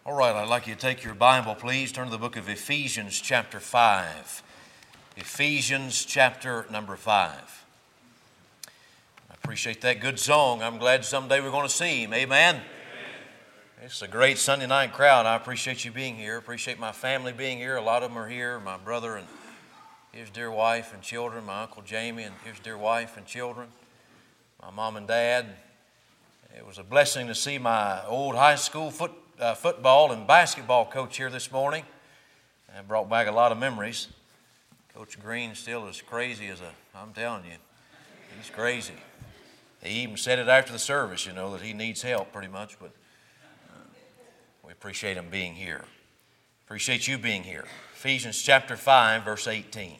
All right, I'd like you to take your Bible, please. Turn to the book of Ephesians chapter 5. Ephesians chapter number 5. I appreciate that good song. I'm glad someday we're going to see him. Amen? It's a great Sunday night crowd. I appreciate you being here. I appreciate my family being here. A lot of them are here. My brother and his dear wife and children. My Uncle Jamie and his dear wife and children. My mom and dad. It was a blessing to see my old high school football and basketball coach here this morning. It brought back a lot of memories. Coach Green still as crazy I'm telling you, he's crazy. He even said it after the service, that he needs help pretty much, but we appreciate him being here. Appreciate you being here. Ephesians chapter 5, verse 18.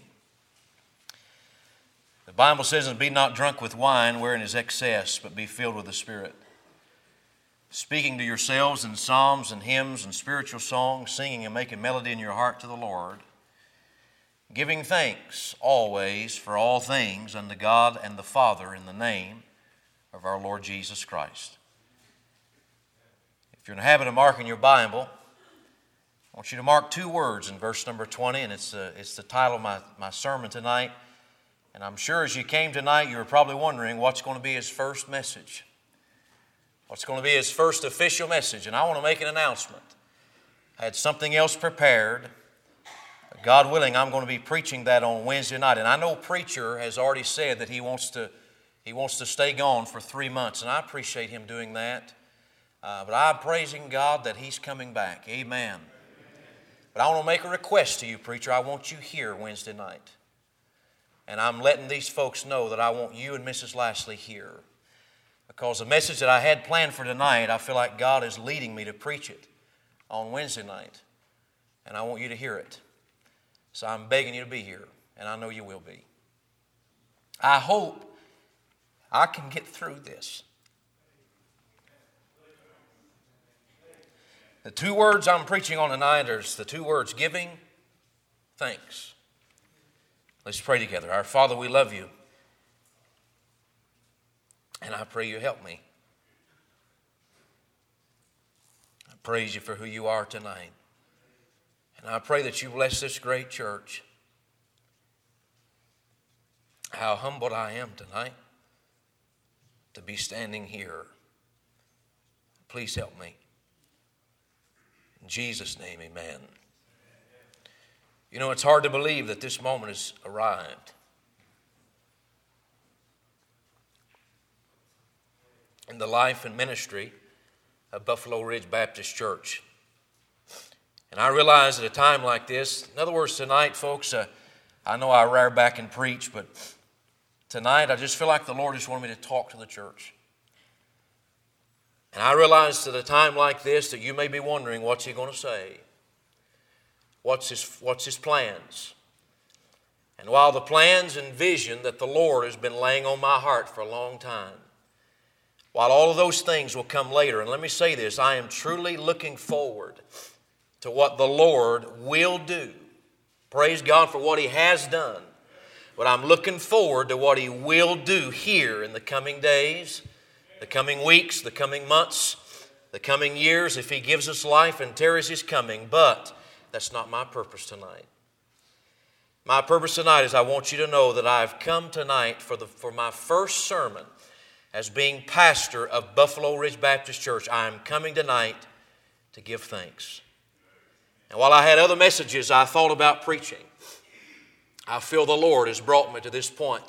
The Bible says, "And be not drunk with wine, wherein is excess, but be filled with the Spirit. Speaking to yourselves in psalms and hymns and spiritual songs, singing and making melody in your heart to the Lord, giving thanks always for all things unto God and the Father in the name of our Lord Jesus Christ." If you're in the habit of marking your Bible, I want you to mark two words in verse number 20, and it's the title of my sermon tonight. And I'm sure as you came tonight, you were probably wondering what's going to be his first message. What's going to be his first official message? And I want to make an announcement. I had something else prepared. God willing, I'm going to be preaching that on Wednesday night. And I know preacher has already said that he wants to stay gone for 3 months. And I appreciate him doing that. But I'm praising God that he's coming back. Amen. But I want to make a request to you, preacher. I want you here Wednesday night. And I'm letting these folks know that I want you and Mrs. Lashley here. Because the message that I had planned for tonight, I feel like God is leading me to preach it on Wednesday night. And I want you to hear it. So I'm begging you to be here. And I know you will be. I hope I can get through this. The two words I'm preaching on tonight are the two words giving thanks. Let's pray together. Our Father, we love you. And I pray you help me. I praise you for who you are tonight. And I pray that you bless this great church. How humbled I am tonight to be standing here. Please help me. In Jesus' name, amen. It's hard to believe that this moment has arrived. In the life and ministry of Buffalo Ridge Baptist Church. And I realize at a time like this, in other words, tonight, folks, I know I rear back and preach, but tonight I just feel like the Lord just wanted me to talk to the church. And I realize at a time like this that you may be wondering, what's he going to say? What's his plans? And while the plans and vision that the Lord has been laying on my heart for a long time, while all of those things will come later, and let me say this, I am truly looking forward to what the Lord will do. Praise God for what he has done. But I'm looking forward to what he will do here in the coming days, the coming weeks, the coming months, the coming years, if he gives us life and tarries his coming. But that's not my purpose tonight. My purpose tonight is I want you to know that I've come tonight for my first sermon as being pastor of Buffalo Ridge Baptist Church. I am coming tonight to give thanks. And while I had other messages I thought about preaching, I feel the Lord has brought me to this point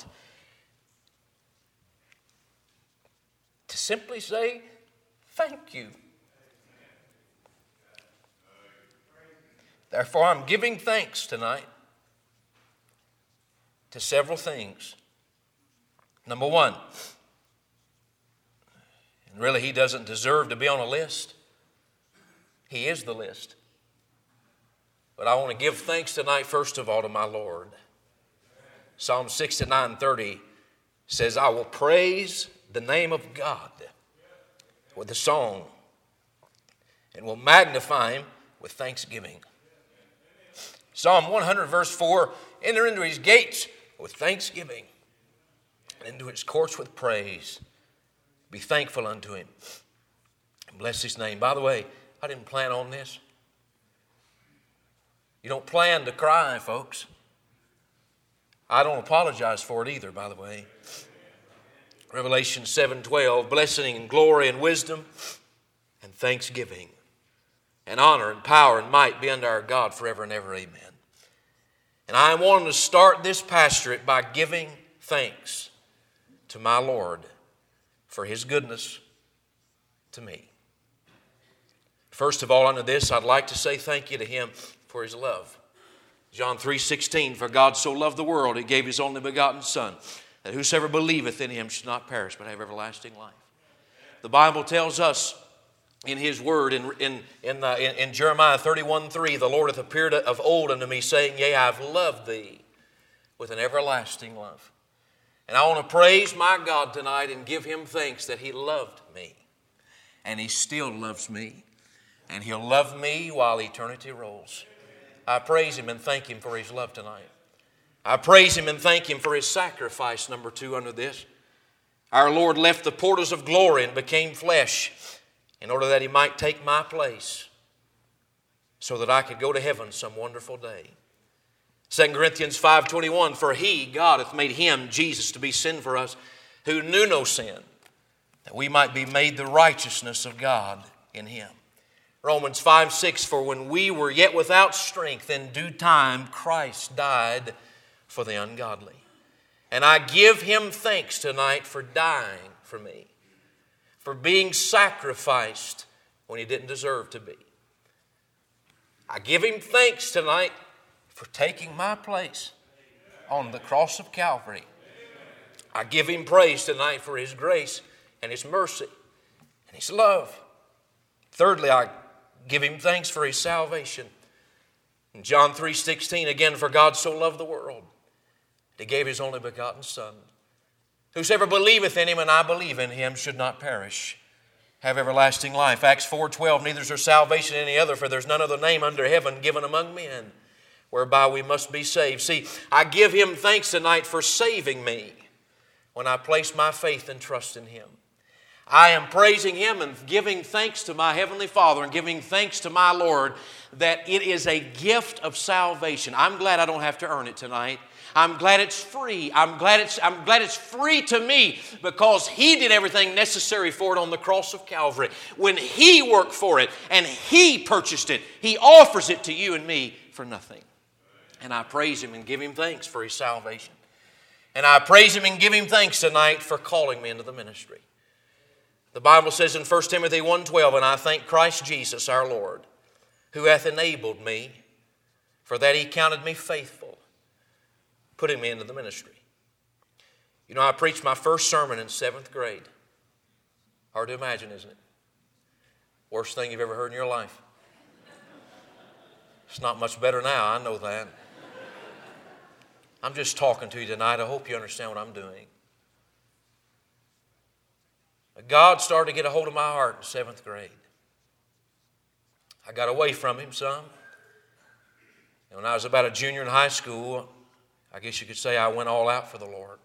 to simply say thank you. Therefore, I'm giving thanks tonight to several things. Number one, and really he doesn't deserve to be on a list. He is the list. But I want to give thanks tonight, first of all, to my Lord. Psalm 69:30 says, I will praise the name of God with a song and will magnify him with thanksgiving. Psalm 100 verse 4, enter into his gates with thanksgiving and into his courts with praise. Be thankful unto him. Bless his name. By the way, I didn't plan on this. You don't plan to cry, folks. I don't apologize for it either, by the way. Revelation 7:12, blessing and glory and wisdom and thanksgiving and honor and power and might be unto our God forever and ever. Amen. And I wanted to start this pastorate by giving thanks to my Lord for His goodness to me. First of all, under this, I'd like to say thank you to Him for His love. John 3:16, for God so loved the world, He gave His only begotten Son, that whosoever believeth in Him should not perish, but have everlasting life. The Bible tells us in His Word, in Jeremiah 31:3, the Lord hath appeared of old unto me, saying, yea, I have loved thee with an everlasting love. And I want to praise my God tonight and give Him thanks that He loved me. And He still loves me. And He'll love me while eternity rolls. I praise Him and thank Him for His love tonight. I praise Him and thank Him for His sacrifice, number 2, under this. Our Lord left the portals of glory and became flesh in order that He might take my place so that I could go to heaven some wonderful day. 2 Corinthians 5:21, for He, God, hath made Him, Jesus, to be sin for us, who knew no sin, that we might be made the righteousness of God in Him. Romans 5:6, for when we were yet without strength, in due time Christ died for the ungodly. And I give Him thanks tonight for dying for me, for being sacrificed when He didn't deserve to be. I give Him thanks tonight for taking my place on the cross of Calvary. I give Him praise tonight for His grace and His mercy and His love. Thirdly, I give Him thanks for His salvation. In John 3:16, again, for God so loved the world, that He gave His only begotten Son. Whosoever believeth in Him, and I believe in Him, should not perish, have everlasting life. Acts 4:12, neither is there salvation in any other, for there's none other name under heaven given among men, whereby we must be saved. See, I give Him thanks tonight for saving me when I place my faith and trust in Him. I am praising Him and giving thanks to my Heavenly Father and giving thanks to my Lord that it is a gift of salvation. I'm glad I don't have to earn it tonight. I'm glad it's free. I'm glad it's free to me because He did everything necessary for it on the cross of Calvary. When He worked for it and He purchased it, He offers it to you and me for nothing. And I praise Him and give Him thanks for His salvation. And I praise Him and give Him thanks tonight for calling me into the ministry. The Bible says in 1 Timothy 1:12, and I thank Christ Jesus our Lord, who hath enabled me, for that He counted me faithful, putting me into the ministry. You know, I preached my first sermon in 7th grade. Hard to imagine, isn't it? Worst thing you've ever heard in your life. It's not much better now, I know that. I'm just talking to you tonight. I hope you understand what I'm doing. God started to get a hold of my heart in 7th grade. I got away from Him some. And when I was about a junior in high school, I guess you could say I went all out for the Lord.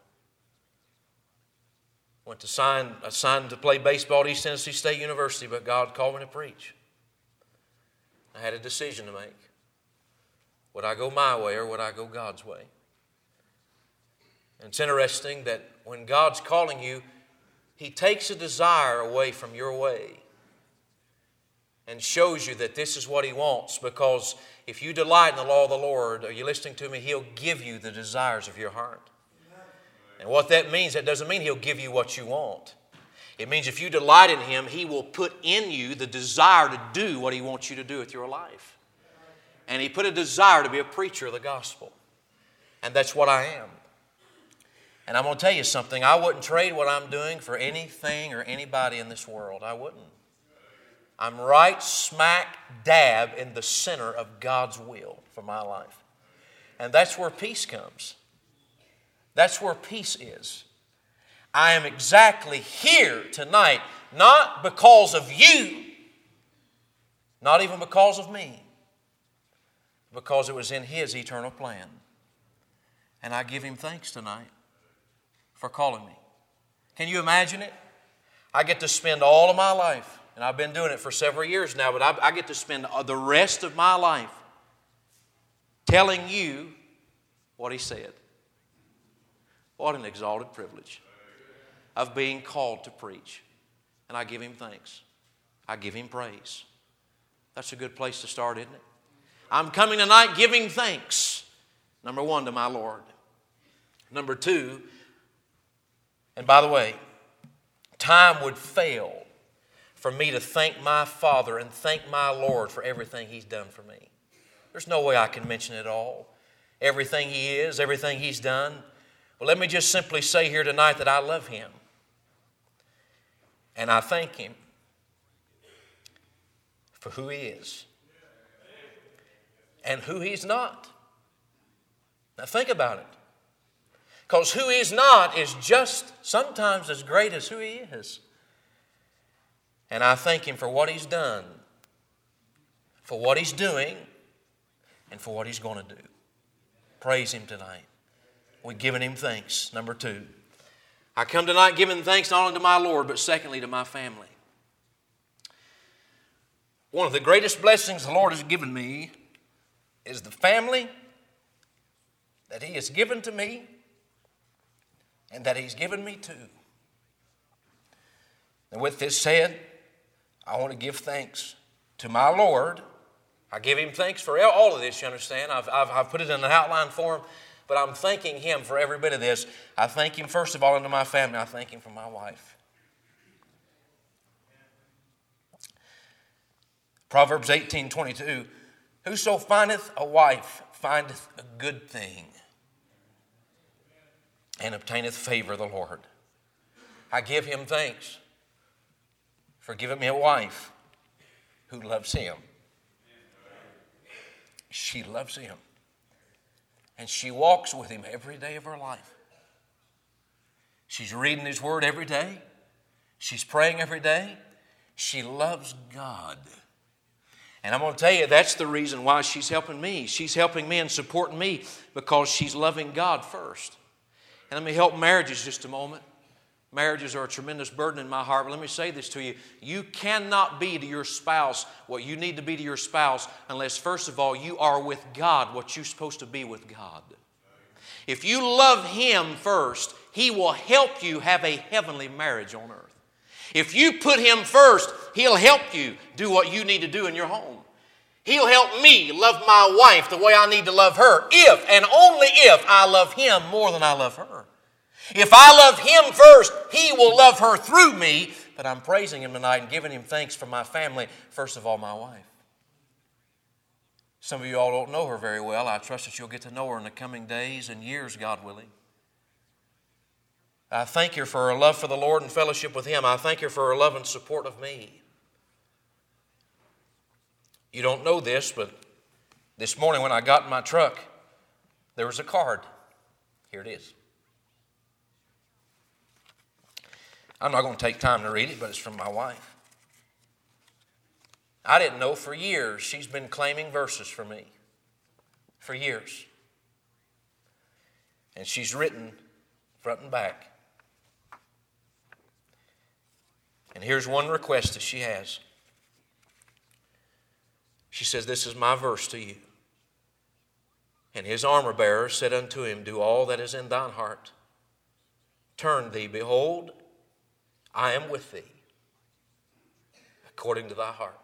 Assigned to play baseball at East Tennessee State University, but God called me to preach. I had a decision to make. Would I go my way or would I go God's way? And it's interesting that when God's calling you, He takes a desire away from your way and shows you that this is what He wants, because if you delight in the law of the Lord, are you listening to me? He'll give you the desires of your heart. And what that means, that doesn't mean He'll give you what you want. It means if you delight in Him, He will put in you the desire to do what He wants you to do with your life. And He put a desire to be a preacher of the gospel. And that's what I am. And I'm going to tell you something. I wouldn't trade what I'm doing for anything or anybody in this world. I wouldn't. I'm right smack dab in the center of God's will for my life. And that's where peace comes. That's where peace is. I am exactly here tonight, not because of you, not even because of me, because it was in His eternal plan. And I give Him thanks tonight for calling me. Can you imagine it? I get to spend all of my life and I've been doing it for several years now, but I get to spend the rest of my life telling you what He said. What an exalted privilege of being called to preach. And I give Him thanks. I give Him praise. That's a good place to start, isn't it? I'm coming tonight giving thanks. Number one, to my Lord. Number two, and by the way, time would fail for me to thank my Father and thank my Lord for everything He's done for me. There's no way I can mention it all. Everything He is, everything He's done. Well, let me just simply say here tonight that I love Him. And I thank Him for who He is and who He's not. Now think about it. Because who He's not is just sometimes as great as who He is. And I thank Him for what He's done, for what He's doing, and for what He's going to do. Praise Him tonight. We're giving Him thanks. Number two, I come tonight giving thanks not only to my Lord, but secondly to my family. One of the greatest blessings the Lord has given me is the family that He has given to me and that He's given me to. And with this said, I want to give thanks to my Lord. I give Him thanks for all of this, you understand. I've put it in an outline form, but I'm thanking Him for every bit of this. I thank Him first of all unto my family. I thank Him for my wife. Proverbs 18:22, whoso findeth a wife findeth a good thing and obtaineth favor of the Lord. I give Him thanks for giving me a wife who loves Him. She loves Him. And she walks with Him every day of her life. She's reading His Word every day. She's praying every day. She loves God. And I'm going to tell you, that's the reason why she's helping me. She's helping me and supporting me because she's loving God first. And let me help marriages just a moment. Marriages are a tremendous burden in my heart, but let me say this to you. You cannot be to your spouse what you need to be to your spouse unless, first of all, you are with God what you're supposed to be with God. If you love Him first, He will help you have a heavenly marriage on earth. If you put Him first, He'll help you do what you need to do in your home. He'll help me love my wife the way I need to love her if and only if I love Him more than I love her. If I love Him first, He will love her through me. But I'm praising Him tonight and giving Him thanks for my family. First of all, my wife. Some of you all don't know her very well. I trust that you'll get to know her in the coming days and years, God willing. I thank her for her love for the Lord and fellowship with Him. I thank her for her love and support of me. You don't know this, but this morning when I got in my truck, there was a card. Here it is. I'm not going to take time to read it, but it's from my wife. I didn't know for years she's been claiming verses for me. For years. And she's written front and back. And here's one request that she has. She says, this is my verse to you. And his armor bearer said unto him, do all that is in thine heart. Turn thee, behold, I am with thee, according to thy heart.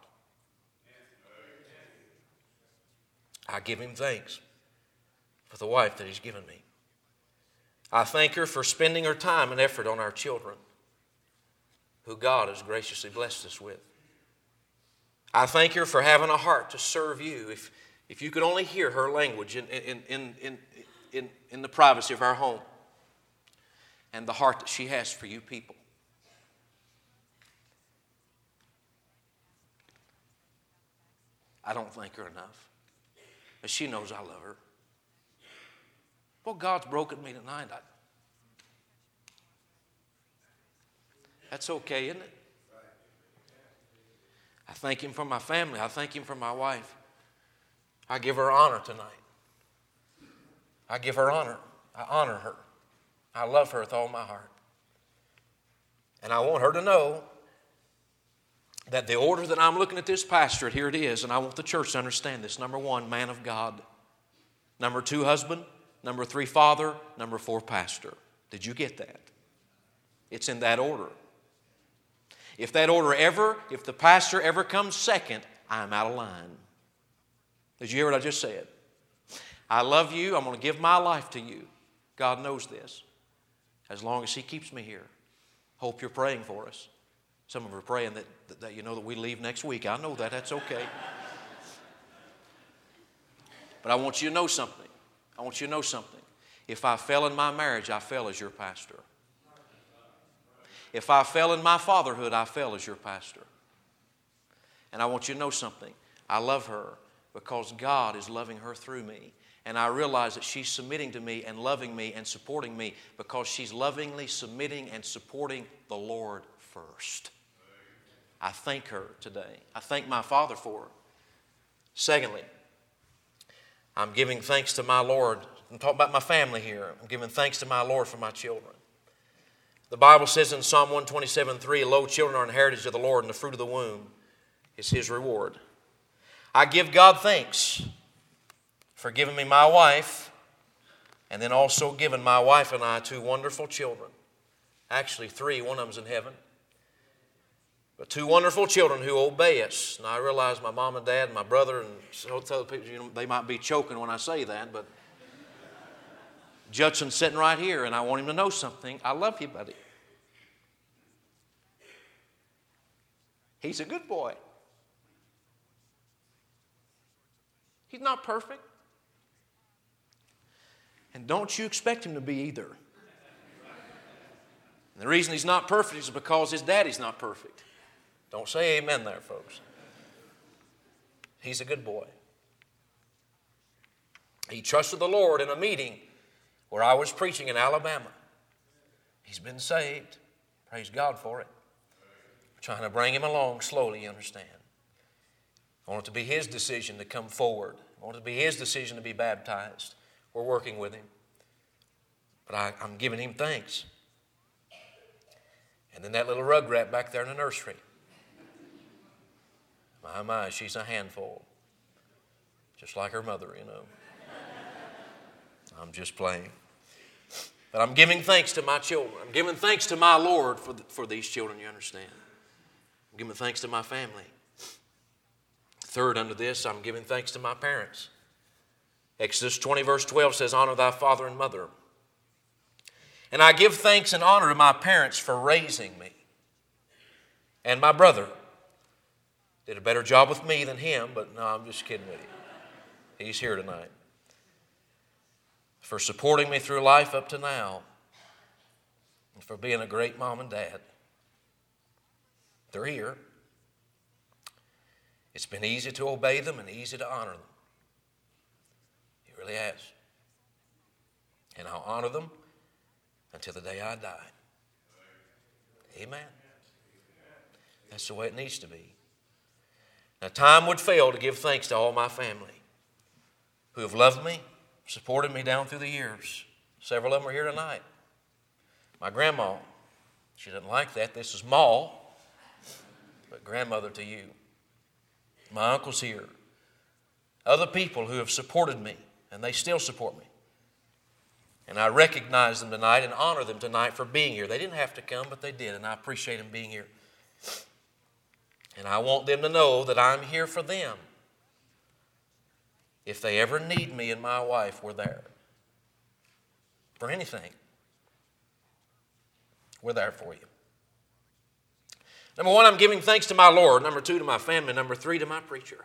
I give Him thanks for the wife that He's given me. I thank her for spending her time and effort on our children, who God has graciously blessed us with. I thank her for having a heart to serve you. If you could only hear her language in the privacy of our home and the heart that she has for you people. I don't thank her enough. But she knows I love her. Well, God's broken me tonight. That's okay, isn't it? I thank Him for my family. I thank Him for my wife. I give her honor tonight. I give her honor. I honor her. I love her with all my heart. And I want her to know that the order that I'm looking at this pastorate, here it is, and I want the church to understand this. Number 1, man of God. Number 2, husband. Number 3, father. Number 4, pastor. Did you get that? It's in that order. If the pastor ever comes second, I'm out of line. Did you hear what I just said? I love you. I'm going to give my life to you. God knows this. As long as He keeps me here. Hope you're praying for us. Some of you are praying that you know that we leave next week. I know that. That's okay. But I want you to know something. If I fell in my marriage, I fell as your pastor. If I fell in my fatherhood, I fell as your pastor. And I want you to know something. I love her because God is loving her through me. And I realize that she's submitting to me and loving me and supporting me because she's lovingly submitting and supporting the Lord first. I thank her today. I thank my Father for her. Secondly, I'm giving thanks to my Lord. I'm talking about my family here. I'm giving thanks to my Lord for my children. The Bible says in Psalm 127:3, "Lo, children are an heritage of the Lord, and the fruit of the womb is His reward." I give God thanks for giving me my wife, and then also giving my wife and I 2 wonderful children. Actually 3, one of them's in heaven. But 2 wonderful children who obey us. And I realize my mom and dad and my brother and so other people, they might be choking when I say that, but Judson's sitting right here, and I want him to know something. I love you, buddy. He's a good boy. He's not perfect. And don't you expect him to be either. And the reason he's not perfect is because his daddy's not perfect. Don't say amen there, folks. He's a good boy. He trusted the Lord in a meeting where I was preaching in Alabama. He's been saved. Praise God for it. We're trying to bring him along slowly, you understand. I want it to be his decision to come forward. I want it to be his decision to be baptized. We're working with him. But I'm giving him thanks. And then that little rugrat back there in the nursery. My, she's a handful. Just like her mother, you know. I'm just playing. But I'm giving thanks to my children. I'm giving thanks to my Lord for these children, you understand. I'm giving thanks to my family. Third, under this, I'm giving thanks to my parents. Exodus 20, verse 12 says, "Honor thy father and mother." And I give thanks and honor to my parents for raising me. And my brother did a better job with me than him, but no, I'm just kidding with you. He's here tonight. For supporting me through life up to now. And for being a great mom and dad. They're here. It's been easy to obey them and easy to honor them. It really has. And I'll honor them until the day I die. Amen. That's the way it needs to be. Now, time would fail to give thanks to all my family who have loved me, supported me down through the years. Several of them are here tonight. My grandma, she didn't like that. This is Ma, but grandmother to you. My uncle's here. Other people who have supported me, and they still support me. And I recognize them tonight and honor them tonight for being here. They didn't have to come, but they did, and I appreciate them being here. And I want them to know that I'm here for them. If they ever need me and my wife, we're there. For anything, we're there for you. Number 1, I'm giving thanks to my Lord. Number 2, to my family. Number 3, to my preacher.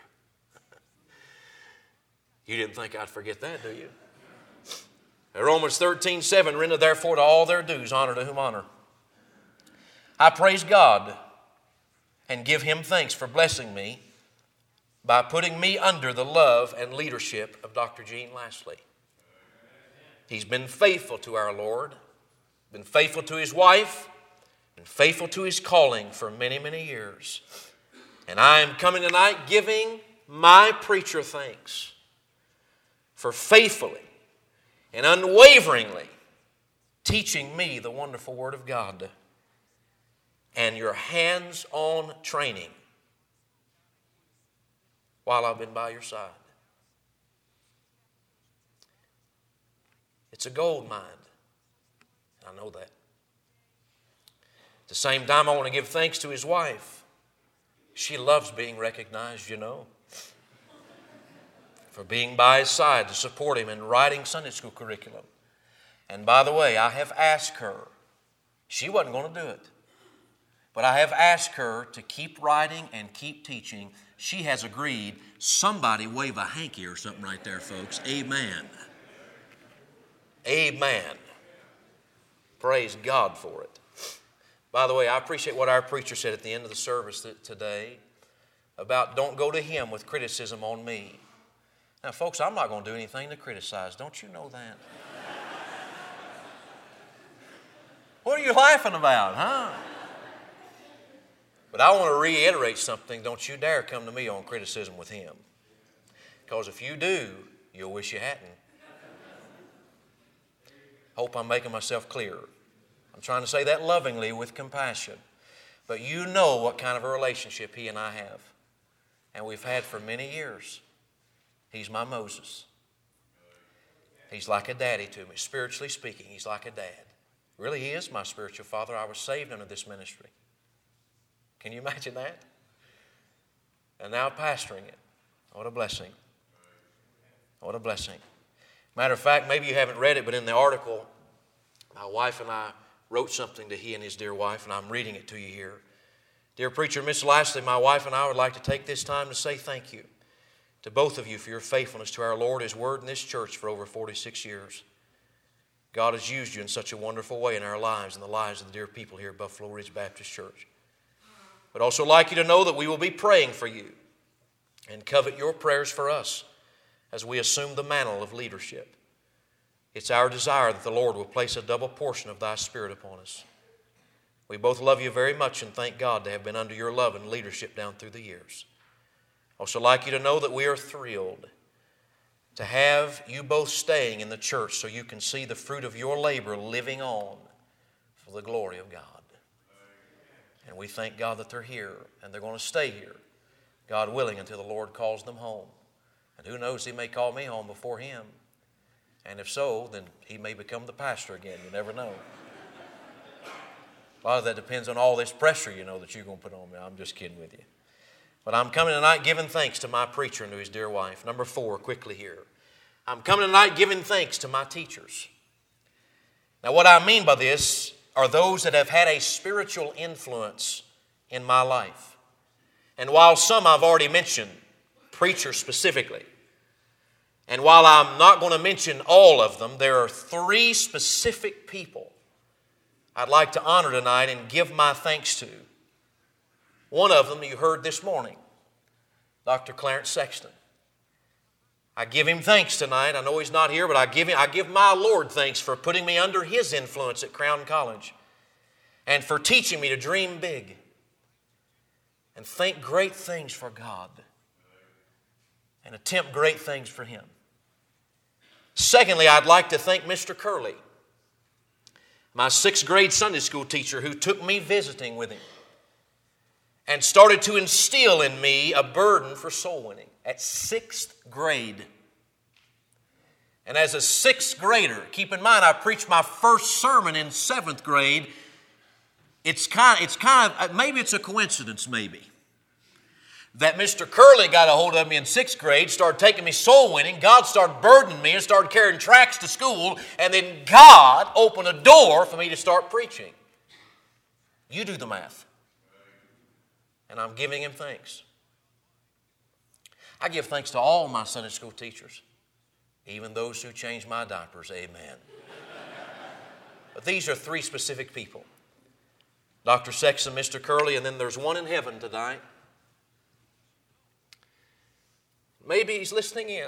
You didn't think I'd forget that, do you? Romans 13:7, "Render therefore to all their dues, honor to whom honor." I praise God and give Him thanks for blessing me by putting me under the love and leadership of Dr. Gene Lashley. He's been faithful to our Lord, been faithful to his wife, been faithful to his calling for many, many years. And I am coming tonight giving my preacher thanks for faithfully and unwaveringly teaching me the wonderful Word of God and your hands-on training while I've been by your side. It's a gold mine. I know that. At the same time, I want to give thanks to his wife. She loves being recognized, you know, for being by his side to support him in writing Sunday school curriculum. And by the way, I have asked her, she wasn't going to do it, but I have asked her to keep writing and keep teaching. She has agreed. Somebody wave a hanky or something right there, folks. Amen. Amen. Praise God for it. By the way, I appreciate what our preacher said at the end of the service today about don't go to him with criticism on me. Now, folks, I'm not going to do anything to criticize. Don't you know that? What are you laughing about, huh? But I want to reiterate something. Don't you dare come to me on criticism with him. Because if you do, you'll wish you hadn't. Hope I'm making myself clear. I'm trying to say that lovingly with compassion. But you know what kind of a relationship he and I have. And we've had for many years. He's my Moses. He's like a daddy to me. Spiritually speaking, he's like a dad. Really, he is my spiritual father. I was saved under this ministry. Can you imagine that? And now pastoring it. What a blessing. What a blessing. Matter of fact, maybe you haven't read it, but in the article, my wife and I wrote something to he and his dear wife, and I'm reading it to you here. Dear preacher, Miss Lashley, my wife and I would like to take this time to say thank you to both of you for your faithfulness to our Lord, His Word, and this church for over 46 years. God has used you in such a wonderful way in our lives and the lives of the dear people here at Buffalo Ridge Baptist Church. But also like you to know that we will be praying for you and covet your prayers for us as we assume the mantle of leadership. It's our desire that the Lord will place a double portion of thy Spirit upon us. We both love you very much and thank God to have been under your love and leadership down through the years. Also like you to know that we are thrilled to have you both staying in the church so you can see the fruit of your labor living on for the glory of God. And we thank God that they're here and they're going to stay here, God willing, until the Lord calls them home. And who knows, He may call me home before Him. And if so, then He may become the pastor again. You never know. A lot of that depends on all this pressure, you know, that you're going to put on me. I'm just kidding with you. But I'm coming tonight giving thanks to my preacher and to his dear wife. Number 4, quickly here. I'm coming tonight giving thanks to my teachers. Now, what I mean by this are those that have had a spiritual influence in my life. And while some I've already mentioned, preachers specifically, and while I'm not going to mention all of them, there are 3 specific people I'd like to honor tonight and give my thanks to. One of them you heard this morning, Dr. Clarence Sexton. I give him thanks tonight. I know he's not here, but I give my Lord thanks for putting me under his influence at Crown College and for teaching me to dream big and think great things for God and attempt great things for Him. Secondly, I'd like to thank Mr. Curley, my 6th grade Sunday school teacher who took me visiting with him and started to instill in me a burden for soul winning at 6th grade. And as a 6th grader, keep in mind I preached my first sermon in 7th grade. It's kind of maybe it's a coincidence, maybe, that Mr. Curley got a hold of me in 6th grade, started taking me soul winning. God started burdening me and started carrying tracts to school, and then God opened a door for me to start preaching. You do the math. And I'm giving Him thanks. I give thanks to all my Sunday school teachers, even those who changed my diapers. Amen. But these are 3 specific people. Dr. Sexton, Mr. Curley, and then there's one in heaven tonight. Maybe he's listening in.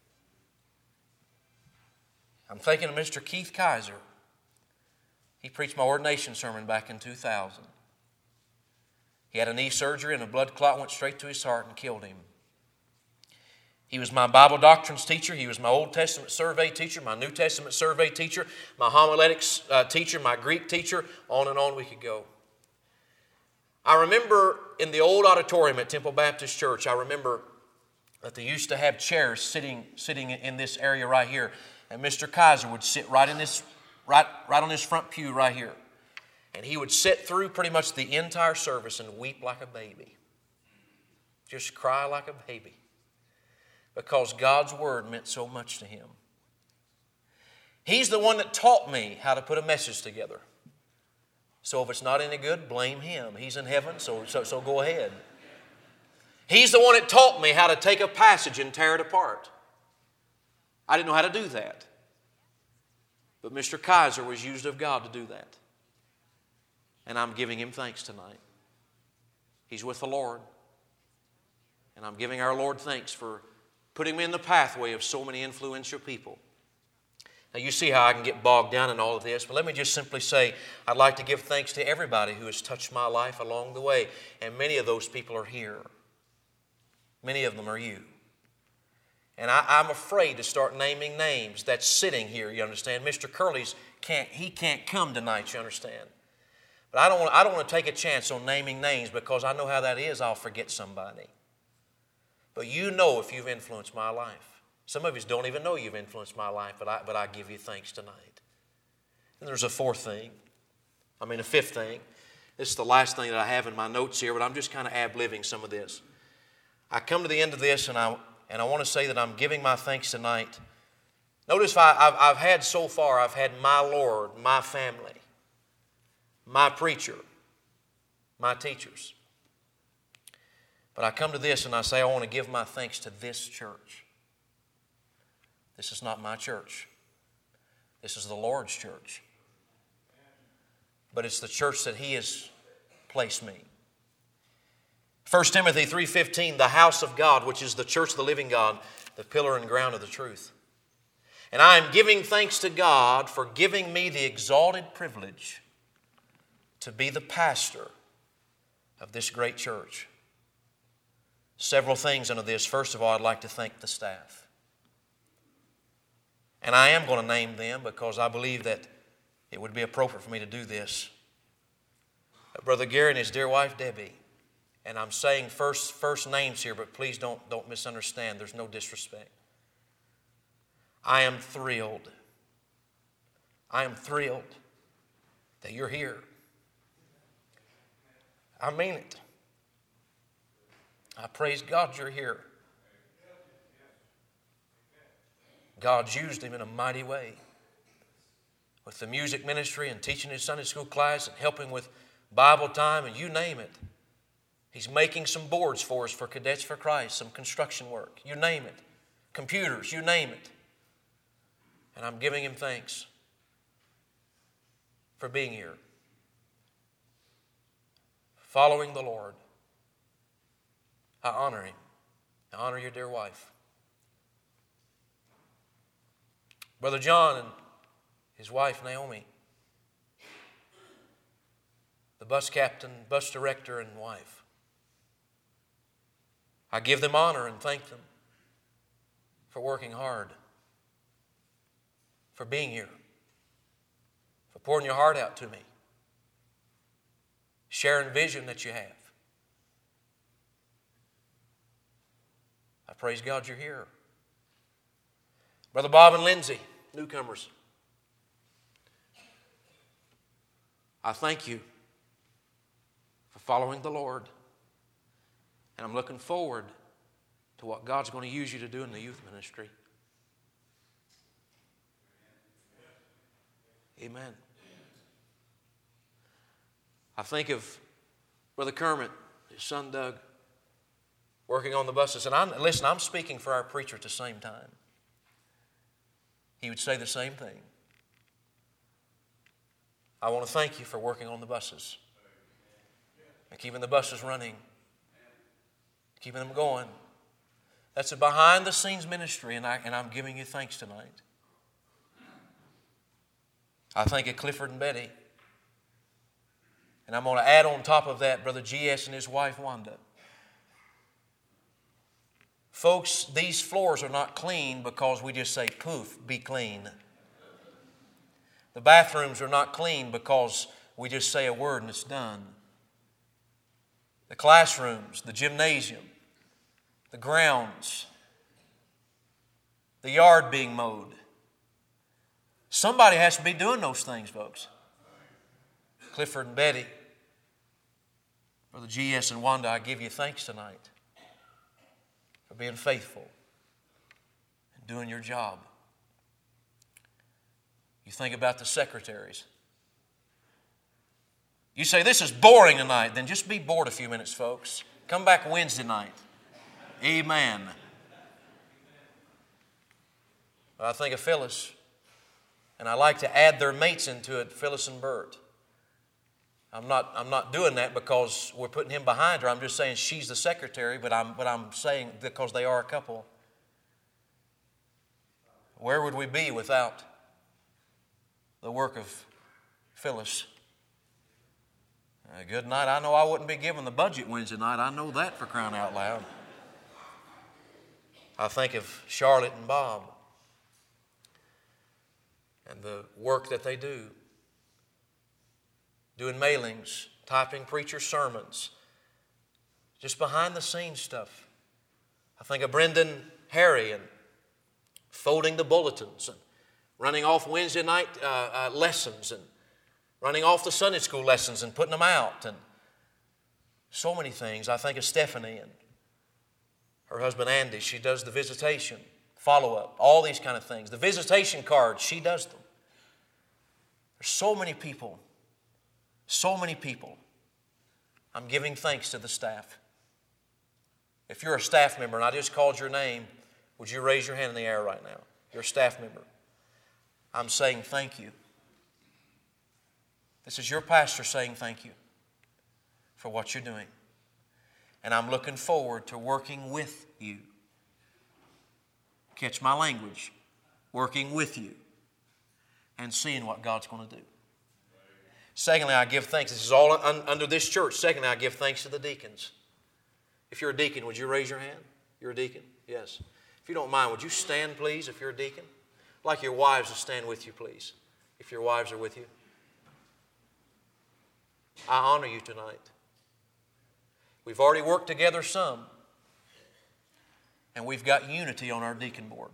I'm thinking of Mr. Keith Kaiser. He preached my ordination sermon back in 2000. He had a knee surgery and a blood clot went straight to his heart and killed him. He was my Bible doctrines teacher. He was my Old Testament survey teacher, my New Testament survey teacher, my homiletics teacher, my Greek teacher. On and on we could go. I remember in the old auditorium at Temple Baptist Church, I remember that they used to have chairs sitting in this area right here. And Mr. Kaiser would sit right on this front pew right here. And he would sit through pretty much the entire service and weep like a baby. Just cry like a baby. Because God's Word meant so much to him. He's the one that taught me how to put a message together. So if it's not any good, blame him. He's in heaven, so go ahead. He's the one that taught me how to take a passage and tear it apart. I didn't know how to do that. But Mr. Kaiser was used of God to do that. And I'm giving him thanks tonight. He's with the Lord. And I'm giving our Lord thanks for putting me in the pathway of so many influential people. Now you see how I can get bogged down in all of this, but let me just simply say I'd like to give thanks to everybody who has touched my life along the way. And many of those people are here. Many of them are you. And I'm afraid to start naming names that's sitting here, you understand. Mr. Curley's can't come tonight, you understand. But I don't want to take a chance on naming names because I know how that is. I'll forget somebody. But you know if you've influenced my life. Some of you don't even know you've influenced my life, but I give you thanks tonight. And there's a fifth thing. This is the last thing that I have in my notes here, but I'm just kind of ad-libbing some of this. I come to the end of this, and I want to say that I'm giving my thanks tonight. Notice I've had so far, I've had my Lord, my family, my preacher, my teachers. But I come to this and I say I want to give my thanks to this church. This is not my church. This is the Lord's church. But it's the church that He has placed me. 1 Timothy 3:15, the house of God, which is the church of the living God, the pillar and ground of the truth. And I am giving thanks to God for giving me the exalted privilege to be the pastor of this great church. Several things under this. First of all, I'd like to thank the staff. And I am going to name them because I believe that it would be appropriate for me to do this. Brother Gary and his dear wife, Debbie. And I'm saying first names here, but please don't misunderstand. There's no disrespect. I am thrilled. I am thrilled that you're here. I mean it. I praise God you're here. God's used him in a mighty way with the music ministry and teaching his Sunday school class and helping with Bible time and you name it. He's making some boards for us for Cadets for Christ, some construction work, you name it. Computers, you name it. And I'm giving him thanks for being here. Following the Lord. I honor him. I honor your dear wife. Brother John and his wife Naomi. The bus captain, bus director, and wife. I give them honor and thank them for working hard, for being here, for pouring your heart out to me, sharing vision that you have. I praise God you're here. Brother Bob and Lindsay, newcomers, I thank you for following the Lord. And I'm looking forward to what God's going to use you to do in the youth ministry. Amen. I think of Brother Kermit, his son Doug, working on the buses. And I'm speaking for our preacher at the same time. He would say the same thing. I want to thank you for working on the buses and keeping the buses running, keeping them going. That's a behind-the-scenes ministry, and I'm giving you thanks tonight. I thank you, Clifford and Betty. And I'm going to add on top of that Brother G.S. and his wife, Wanda. Folks, these floors are not clean because we just say, poof, be clean. The bathrooms are not clean because we just say a word and it's done. The classrooms, the gymnasium, the grounds, the yard being mowed. Somebody has to be doing those things, folks. Clifford and Betty, Brother G.S. and Wanda, I give you thanks tonight for being faithful and doing your job. You think about the secretaries. You say, this is boring tonight. Then just be bored a few minutes, folks. Come back Wednesday night. Amen. I think of Phyllis, and I like to add their mates into it, Phyllis and Bert. I'm not doing that because we're putting him behind her. I'm just saying she's the secretary, but I'm saying because they are a couple. Where would we be without the work of Phyllis? Good night. I know I wouldn't be given the budget Wednesday night. I know that, for crying out loud. I think of Charlotte and Bob and the work that they do. Doing mailings, typing preacher sermons, just behind the scenes stuff. I think of Brendan Harry and folding the bulletins and running off Wednesday night lessons and running off the Sunday school lessons and putting them out, and so many things. I think of Stephanie and her husband Andy. She does the visitation, follow-up, all these kind of things. The visitation cards, she does them. There's so many people. So many people. I'm giving thanks to the staff. If you're a staff member and I just called your name, would you raise your hand in the air right now? You're a staff member. I'm saying thank you. This is your pastor saying thank you for what you're doing. And I'm looking forward to working with you. Catch my language. Working with you and seeing what God's going to do. Secondly, I give thanks. This is all under this church. Secondly, I give thanks to the deacons. If you're a deacon, would you raise your hand? You're a deacon? Yes. If you don't mind, would you stand, please, if you're a deacon? I'd like your wives to stand with you, please, if your wives are with you. I honor you tonight. We've already worked together some, and we've got unity on our deacon board.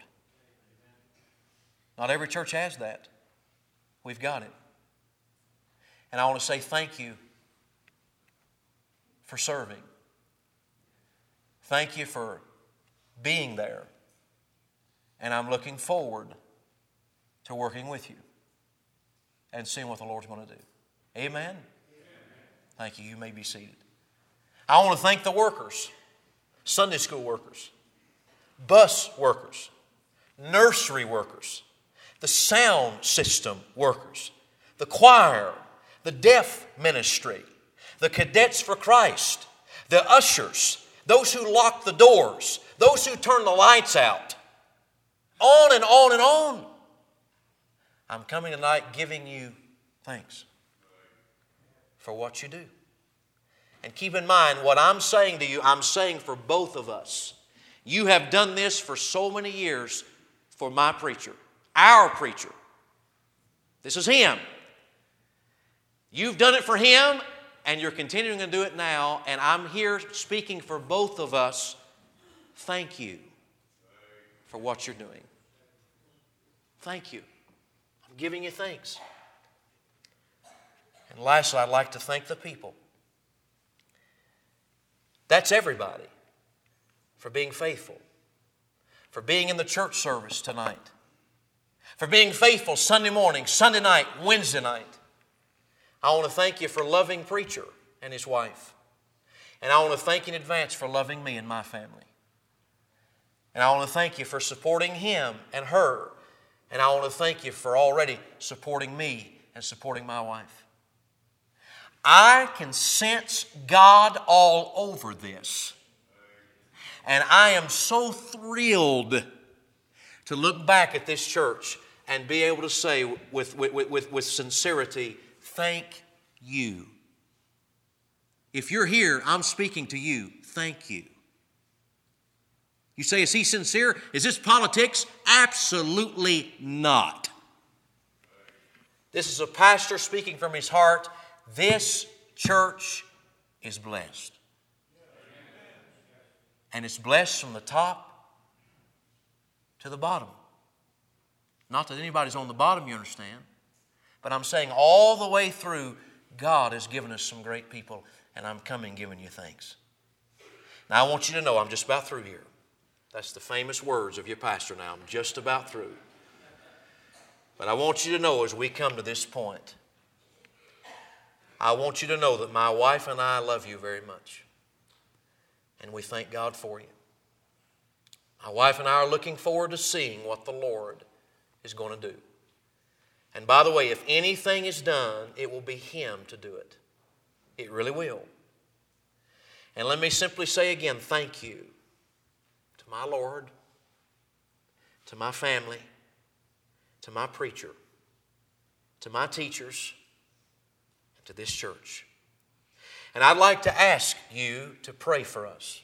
Not every church has that. We've got it. And I want to say thank you for serving. Thank you for being there. And I'm looking forward to working with you and seeing what the Lord's going to do. Amen? Thank you. You may be seated. I want to thank the workers, Sunday school workers, bus workers, nursery workers, the sound system workers, the choir, the deaf ministry, the cadets for Christ, the ushers, those who lock the doors, those who turn the lights out, on and on and on. I'm coming tonight giving you thanks for what you do. And keep in mind, what I'm saying to you, I'm saying for both of us. You have done this for so many years for my preacher, our preacher. This is him. You've done it for him, and you're continuing to do it now, and I'm here speaking for both of us. Thank you for what you're doing. Thank you. I'm giving you thanks. And lastly, I'd like to thank the people. That's everybody for being faithful, for being in the church service tonight, for being faithful Sunday morning, Sunday night, Wednesday night. I want to thank you for loving preacher and his wife. And I want to thank you in advance for loving me and my family. And I want to thank you for supporting him and her. And I want to thank you for already supporting me and supporting my wife. I can sense God all over this. And I am so thrilled to look back at this church and be able to say with sincerity, thank you. If you're here, I'm speaking to you. Thank you. You say, is he sincere? Is this politics? Absolutely not. This is a pastor speaking from his heart. This church is blessed. And it's blessed from the top to the bottom. Not that anybody's on the bottom, you understand. But I'm saying all the way through, God has given us some great people, and I'm coming giving you thanks. Now I want you to know I'm just about through here. That's the famous words of your pastor now. I'm just about through. But I want you to know as we come to this point, I want you to know that my wife and I love you very much. And we thank God for you. My wife and I are looking forward to seeing what the Lord is going to do. And by the way, if anything is done, it will be Him to do it. It really will. And let me simply say again, thank you to my Lord, to my family, to my preacher, to my teachers, and to this church. And I'd like to ask you to pray for us,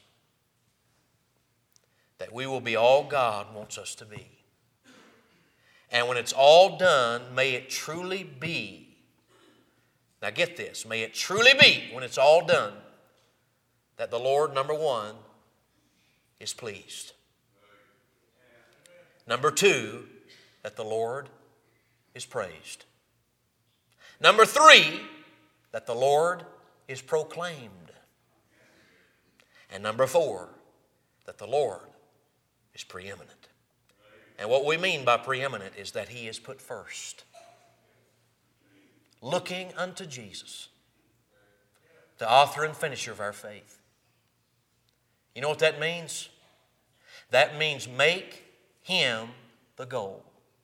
that we will be all God wants us to be. And when it's all done, may it truly be, now get this, may it truly be, when it's all done, that the Lord, number one, is pleased. Number two, that the Lord is praised. Number three, that the Lord is proclaimed. And number four, that the Lord is preeminent. And what we mean by preeminent is that He is put first. Looking unto Jesus, the author and finisher of our faith. You know what that means? That means make Him the goal.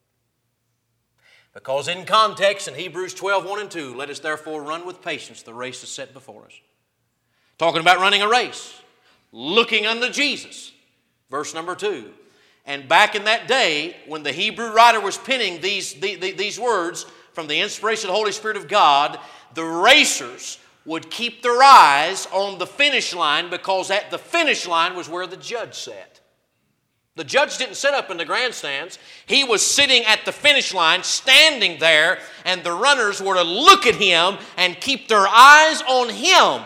Because in context, in Hebrews 12, 1 and 2, let us therefore run with patience the race is set before us. Talking about running a race. Looking unto Jesus. Verse number 2. And back in that day, when the Hebrew writer was penning these words from the inspiration of the Holy Spirit of God, the racers would keep their eyes on the finish line, because at the finish line was where the judge sat. The judge didn't sit up in the grandstands. He was sitting at the finish line, standing there, and the runners were to look at Him and keep their eyes on Him.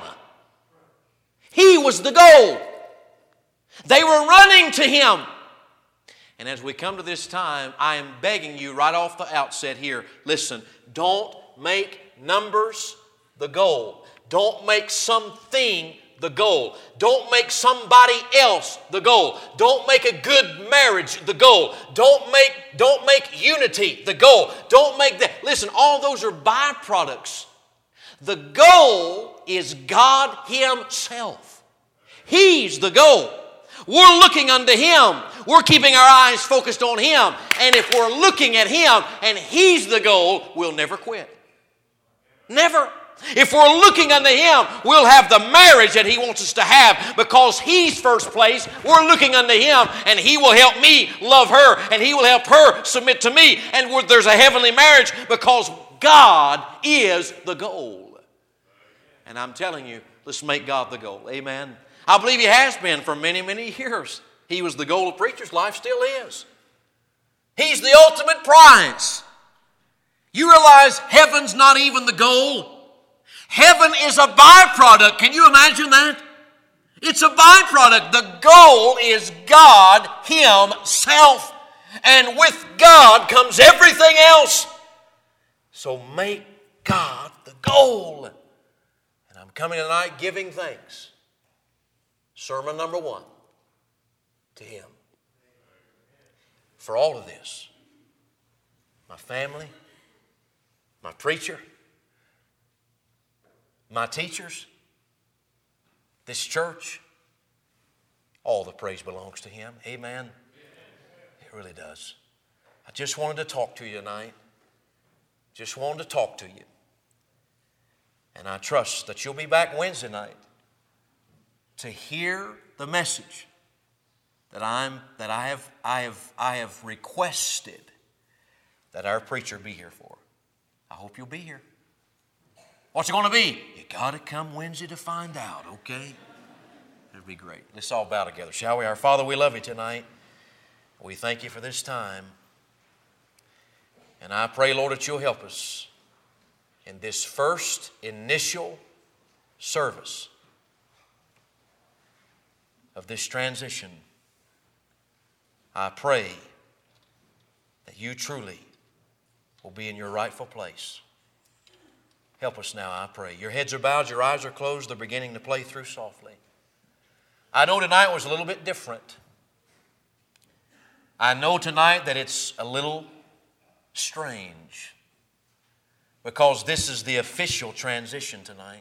He was the goal. They were running to Him. And as we come to this time, I am begging you right off the outset here, listen, don't make numbers the goal. Don't make something the goal. Don't make somebody else the goal. Don't make a good marriage the goal. Don't make unity the goal. Don't make that. Listen, all those are byproducts. The goal is God Himself. He's the goal. We're looking unto Him. We're keeping our eyes focused on Him. And if we're looking at Him and He's the goal, we'll never quit. Never. If we're looking unto Him, we'll have the marriage that He wants us to have, because He's first place. We're looking unto Him, and He will help me love her, and He will help her submit to me. And there's a heavenly marriage because God is the goal. And I'm telling you, let's make God the goal. Amen. I believe He has been for many, many years. He was the goal of preachers' life, still is. He's the ultimate prize. You realize heaven's not even the goal. Heaven is a byproduct. Can you imagine that? It's a byproduct. The goal is God Himself. And with God comes everything else. So make God the goal. And I'm coming tonight giving thanks. Sermon number 1, to Him. For all of this. My family, my preacher, my teachers, this church, all the praise belongs to Him. Amen. It really does. I just wanted to talk to you tonight. Just wanted to talk to you. And I trust that you'll be back Wednesday night to hear the message that I have requested that our preacher be here for. I hope you'll be here. What's it going to be? You got to come Wednesday to find out, okay? It'll be great. Let's all bow together, shall we? Our Father, we love You tonight. We thank You for this time. And I pray, Lord, that You'll help us in this first initial service of this transition. I pray that you truly will be in your rightful place. Help us now, I pray. Your heads are bowed, your eyes are closed, they're beginning to play through softly. I know tonight was a little bit different. I know tonight that it's a little strange because this is the official transition tonight.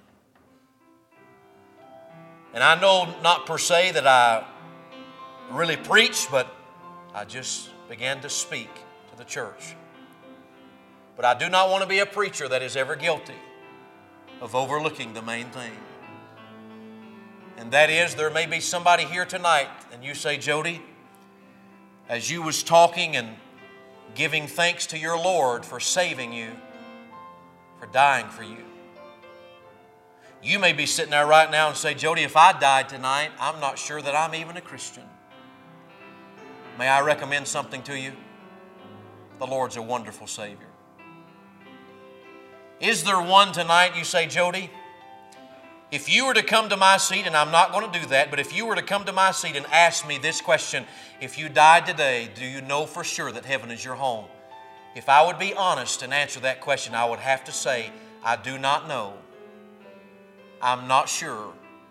And I know not per se that I really preached, but I just began to speak to the church. But I do not want to be a preacher that is ever guilty of overlooking the main thing. And that is, there may be somebody here tonight and you say, Jody, as you was talking and giving thanks to your Lord for saving you, for dying for you, you may be sitting there right now and say, Jody, if I died tonight, I'm not sure that I'm even a Christian. May I recommend something to you? The Lord's a wonderful Savior. Is there one tonight, you say, Jody, if you were to come to my seat, and I'm not going to do that, but if you were to come to my seat and ask me this question, if you died today, do you know for sure that heaven is your home? If I would be honest and answer that question, I would have to say, I do not know. I'm not sure.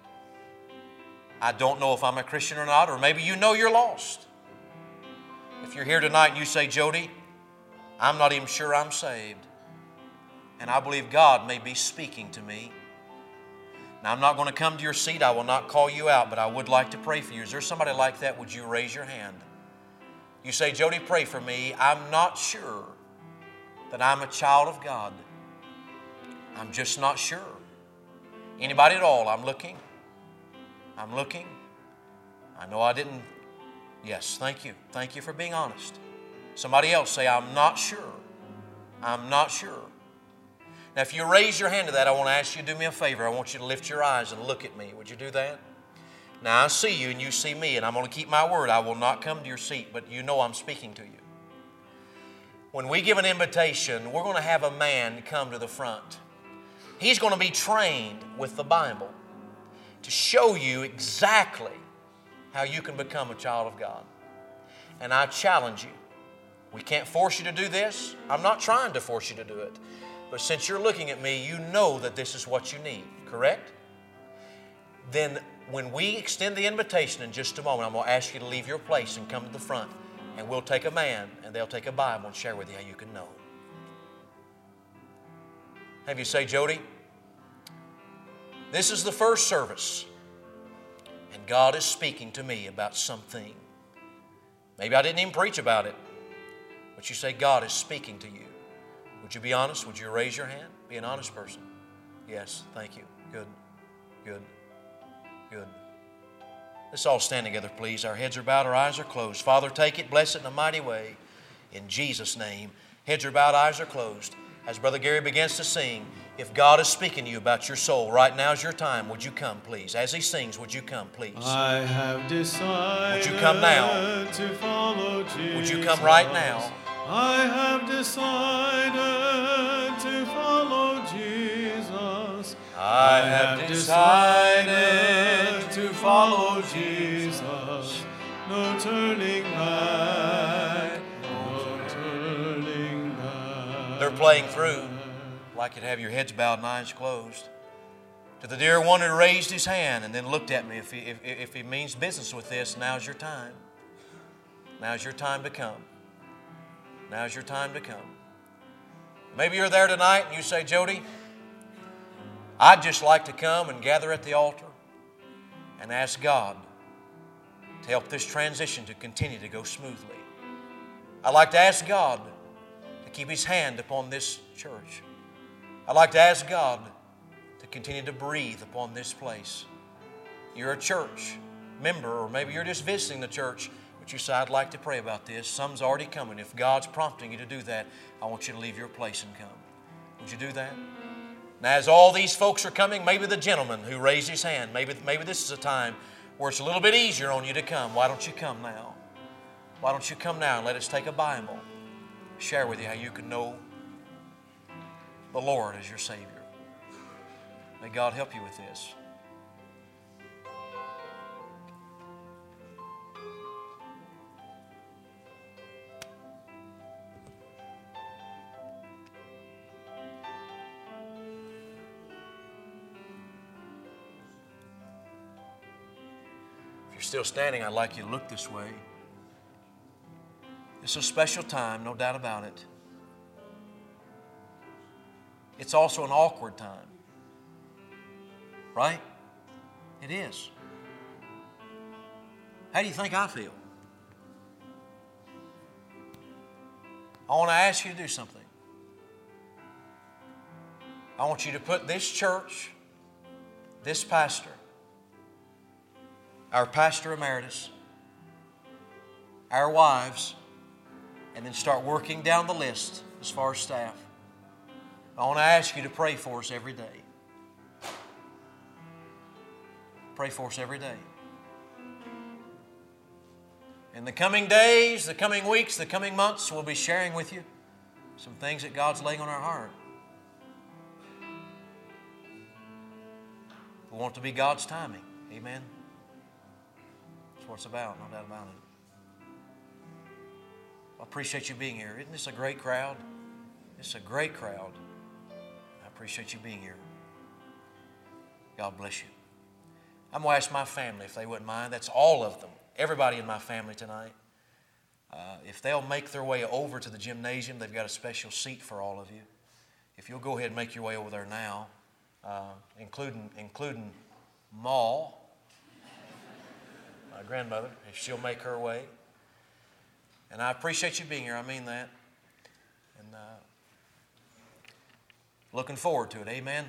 I don't know if I'm a Christian or not, or maybe you know you're lost. If you're here tonight and you say, Jody, I'm not even sure I'm saved, and I believe God may be speaking to me. Now, I'm not going to come to your seat. I will not call you out, but I would like to pray for you. Is there somebody like that? Would you raise your hand? You say, Jody, pray for me. I'm not sure that I'm a child of God. I'm just not sure. Anybody at all? I'm looking. I'm looking. I know I didn't. Yes, thank you. Thank you for being honest. Somebody else say, I'm not sure. I'm not sure. Now, if you raise your hand to that, I want to ask you to do me a favor. I want you to lift your eyes and look at me. Would you do that? Now, I see you and you see me, and I'm going to keep my word. I will not come to your seat, but you know I'm speaking to you. When we give an invitation, we're going to have a man come to the front. He's going to be trained with the Bible to show you exactly how you can become a child of God. And I challenge you. We can't force you to do this. I'm not trying to force you to do it. But since you're looking at me, you know that this is what you need, correct? Then when we extend the invitation in just a moment, I'm going to ask you to leave your place and come to the front. And we'll take a man and they'll take a Bible and share with you how you can know. Have you say, Jody, this is the first service, and God is speaking to me about something. Maybe I didn't even preach about it, but you say God is speaking to you. Would you be honest? Would you raise your hand? Be an honest person. Yes, thank you. Good, good, good. Let's all stand together, please. Our heads are bowed, our eyes are closed. Father, take it, bless it in a mighty way. In Jesus' name. Heads are bowed, eyes are closed. As Brother Gary begins to sing, if God is speaking to you about your soul, right now is your time. Would you come, please? As he sings, would you come, please? I have decided would you come now? To follow Jesus. Would you come right now? I have decided to follow Jesus. I have decided to follow Jesus. No turning back. No turning back. They're playing through. I'd like you to have your heads bowed and eyes closed. To the dear one who raised his hand and then looked at me, if he means business with this, now's your time. Now's your time to come. Now's your time to come. Maybe you're there tonight and you say, Jody, I'd just like to come and gather at the altar and ask God to help this transition to continue to go smoothly. I'd like to ask God to keep His hand upon this church. I'd like to ask God to continue to breathe upon this place. You're a church member, or maybe you're just visiting the church, but you say, I'd like to pray about this. Some's already coming. If God's prompting you to do that, I want you to leave your place and come. Would you do that? Now, as all these folks are coming, maybe the gentleman who raised his hand, maybe this is a time where it's a little bit easier on you to come. Why don't you come now? Why don't you come now and let us take a Bible, share with you how you can know the Lord as your Savior. May God help you with this. still standing, I'd like you to look this way. It's a special time, no doubt about it. It's also an awkward time. Right? It is. How do you think I feel? I want to ask you to do something. I want you to put this church, this pastor, our pastor emeritus, our wives, and then start working down the list as far as staff. I want to ask you to pray for us every day. Pray for us every day. In the coming days, the coming weeks, the coming months, we'll be sharing with you some things that God's laying on our heart. We want it to be God's timing. Amen? That's what it's about, no doubt about it. I appreciate you being here. Isn't this a great crowd? It's a great crowd. I appreciate you being here. God bless you. I'm going to ask my family if they wouldn't mind. That's all of them. Everybody in my family tonight. If they'll make their way over to the gymnasium, they've got a special seat for all of you. If you'll go ahead and make your way over there now, including Ma, my grandmother, if she'll make her way. And I appreciate you being here. I mean that. And looking forward to it. Amen.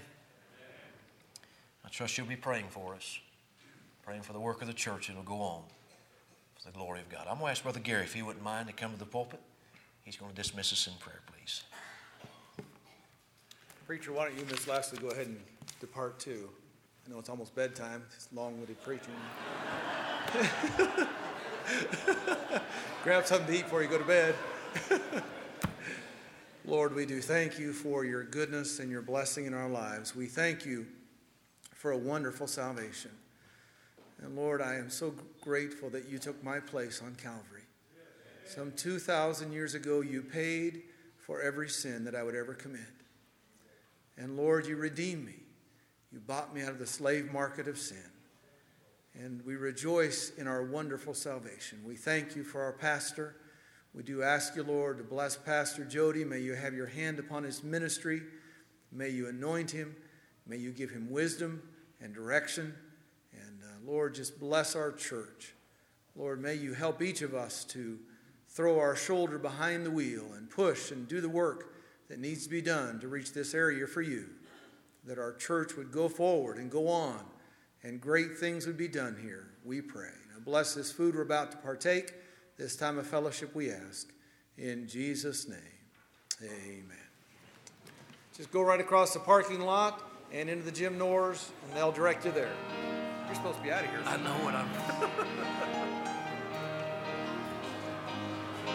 I trust you'll be praying for us. Praying for the work of the church. It'll go on for the glory of God. I'm going to ask Brother Gary if he wouldn't mind to come to the pulpit. He's going to dismiss us in prayer, please. Preacher, why don't you, Miss Lashley, go ahead and depart too? I know it's almost bedtime. It's long-winded preaching. Grab something to eat before you go to bed. Lord, we do thank you for your goodness and your blessing in our lives. We thank you for a wonderful salvation. And Lord, I am so grateful that you took my place on Calvary. Some 2,000 years ago, you paid for every sin that I would ever commit. And Lord, you redeemed me. You bought me out of the slave market of sin. And we rejoice in our wonderful salvation. We thank you for our pastor. We do ask you, Lord, to bless Pastor Jody. May you have your hand upon his ministry. May you anoint him. May you give him wisdom and direction. And Lord, just bless our church. Lord, may you help each of us to throw our shoulder behind the wheel and push and do the work that needs to be done to reach this area for you. That our church would go forward and go on, and great things would be done here, we pray. Now bless this food we're about to partake, this time of fellowship we ask. In Jesus' name, amen. Just go right across the parking lot and into the gym doors, and they'll direct you there. You're supposed to be out of here. I know what I'm...